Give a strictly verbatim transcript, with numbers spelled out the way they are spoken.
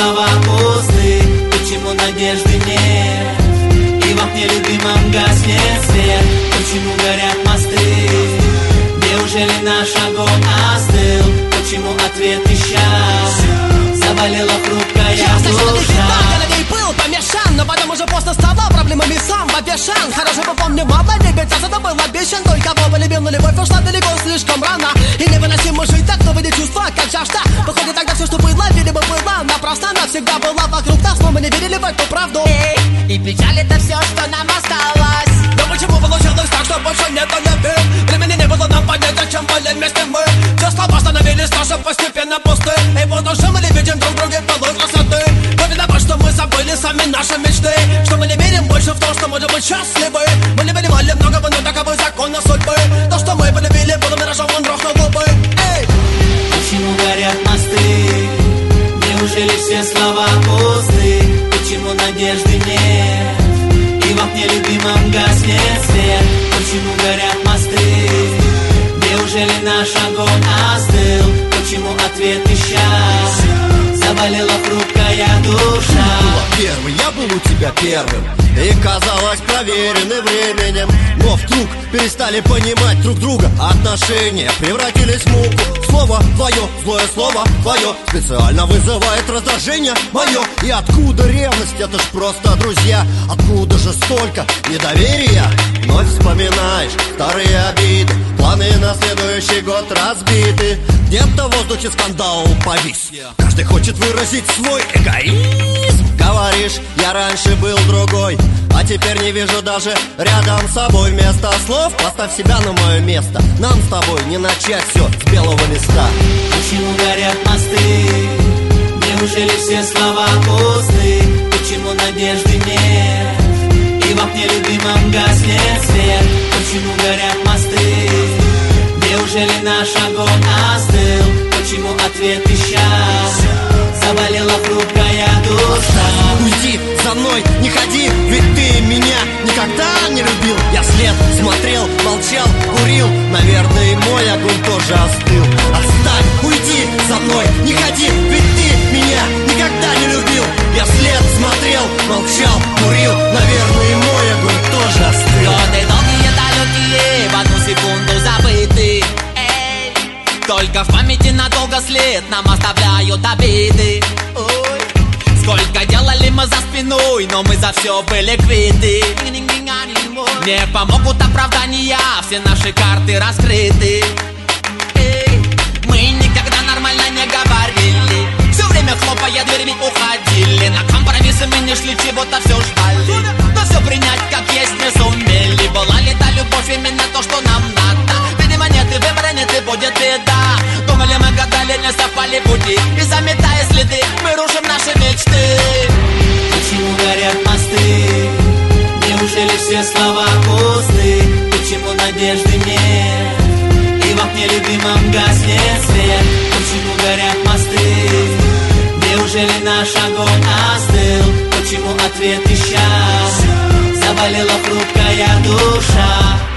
слова пусты? Почему надежды нет? И в окне любимом гаснет свет. Почему горят мосты? Неужели наш огонь остыл? Почему ответ исчез? Заболела хрупкая душа. Был помешан, но потом уже поздно стало проблемами сам обещан. Хорошо бы помню, мало не бедца, это был обещан. Только кого полюбил, но любовь ушла далеко слишком рано. И невыносимо жить так, но вы не чувства, как жажда. Выходит, тогда все, что было, видимо, было напрасно. Навсегда была вокруг нас, но мы не верили в эту правду. Эй, и печаль это все, что нам осталось. Но почему получилось так, что больше нету любви? Времени не было нам понять, зачем были вместе мы. Все слова становились наши постепенно пусты. И вот уже мы не видим друг друга былой красоты. Но виноват, что мы забыли сами наши мечты. Что мы не верим больше в то, что можем быть счастливы. Мы не понимали многого, но таковы законы судьбы. То, что мы полюбили, было миражом, он рухнул губы. Эй! Почему горят мосты? Неужели все слова пусты? Почему надежды нет? И в окне любимом гаснет свет. Почему горят мосты? Неужели наш огонь остыл? Почему ответ исчез? Заболела хрупкая душа. Первый, я был у тебя первым, и казалось проверены временем. Но вдруг перестали понимать друг друга. Отношения превратились в муку. Слово твое, злое слово твое специально вызывает раздражение мое. И откуда ревность, это ж просто друзья. Откуда же столько недоверия? Вновь вспоминаешь старые обиды. Планы на следующий год разбиты. Где-то в воздухе скандал повис. Каждый хочет выразить свой эгоизм. Говоришь, я раньше был другой, а теперь не вижу даже рядом с собой. Вместо слов поставь себя на мое место. Нам с тобой не начать все с белого листа. Почему горят мосты? Неужели все слова пусты? Почему надежды нет? И в окне любимом гаснет свет. Почему горят мосты? Неужели наш огонь остыл? Почему ответ исчез? Заболела хрупкая душа. Уйди за мной, не ходи, ведь ты меня никогда не любил. Я след смотрел, молчал, курил. Наверное, и мой огонь тоже остыл. Отстань, уйди за мной, не ходи, ведь ты меня никогда не любил. Я след смотрел, молчал, курил. Наверное, и мой огонь тоже остыл. Годы долгие, далекие, в одну секунду забыты. Только в памяти надолго след нам оставляют обиды. Ой. Сколько делали мы за спиной, но мы за все были квиты. Не помогут оправдания, все наши карты раскрыты. Эй. Мы никогда нормально не говорили. Все время хлопая дверьми уходили. На компромиссы мы не шли, чего-то все ждали. Но все принять как есть не сумели. Была ли та любовь именно то, что нам надо? Видимо нет, и выбора нет, и будет беда. Думали мы, гадали, не совпали пути. И заметая следы, мы рушим наши мечты. Почему горят мосты? Неужели все слова пусты? Почему надежды нет? И в окне любимом гаснет свет. Почему горят мосты? Неужели наш огонь остыл? Почему ответ исчез? Заболела хрупкая душа.